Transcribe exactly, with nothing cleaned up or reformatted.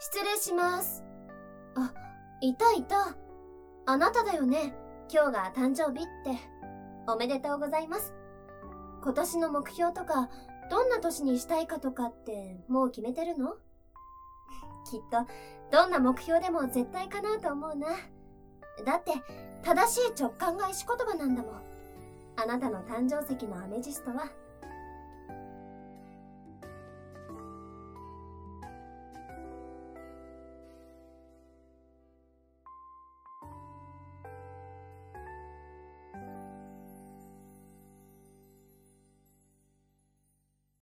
失礼します。あ、いたいた。あなただよね。今日が誕生日って。おめでとうございます。今年の目標とか、どんな年にしたいかとかってもう決めてるの？きっと、どんな目標でも絶対叶うと思うな。だって、正しい直感が石言葉なんだもん。あなたの誕生石のアメジストは